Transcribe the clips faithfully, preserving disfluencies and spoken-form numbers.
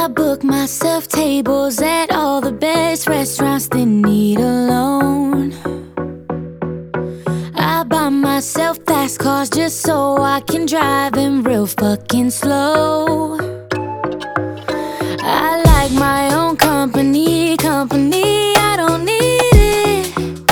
book myself tables at all the best restaurants that need a loan. I buy myself fast cars just so I can drive them real fucking slow. I like my own company, company, I don't need it.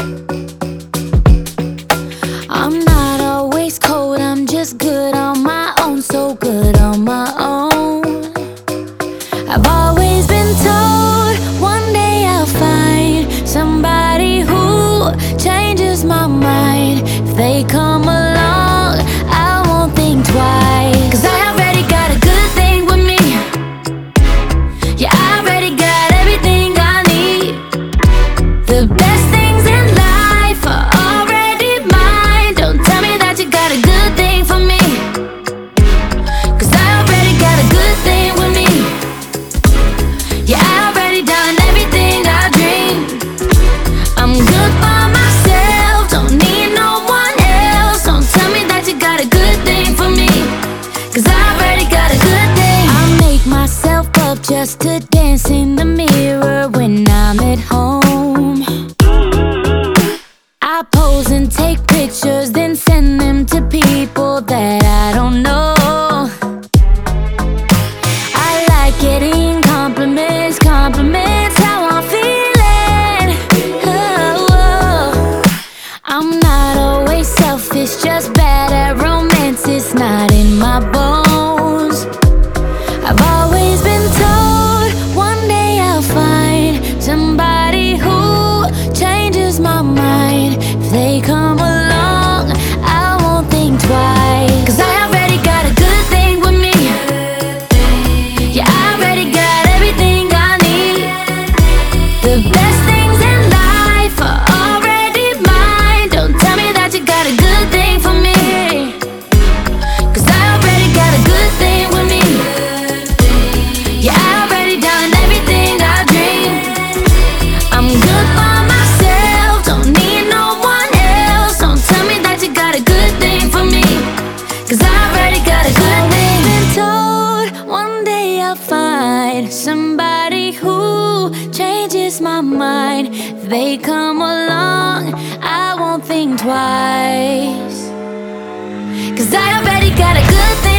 I'm not always cold, I'm just good on my own, so good on my own. I've always been told one day I'll find somebody who changes my mind. If they come along, I won't think twice, 'cause I already got a good thing with me. Yeah, I already got everything I need. The best things in life are already mine. Don't tell me that you got a good thing for me, 'cause I already got a good thing with me. Yeah, I already done everything I dreamed. I'm good by myself, don't need no one else. Don't tell me that you got a good thing for me, 'cause I already got a good thing. I make myself up just to dance in the mirror when I'm at home. I pose and take pictures, then send them to people that I don't know. I like getting compliments, compliments how I'm feeling. Oh, oh. I'm not always selfish, just bad at romance, it's not in my bones. I've always been told one day I'll find somebody who changes my mind. If they come along, I won't think twice, 'cause I already got a good thing with me. Yeah, I already got everything I need. The best things in life are already mine. Don't tell me that you got a good thing for me, 'cause I already got a good thing with me. Yeah, I already done everything I dreamed. I'm good by myself, don't need no one else. Don't tell me that you got a good thing for me, 'cause I already got a good thing. Been told one day I'll find somebody who changes my mind. If they come along, I won't think twice, 'cause I already got a good thing.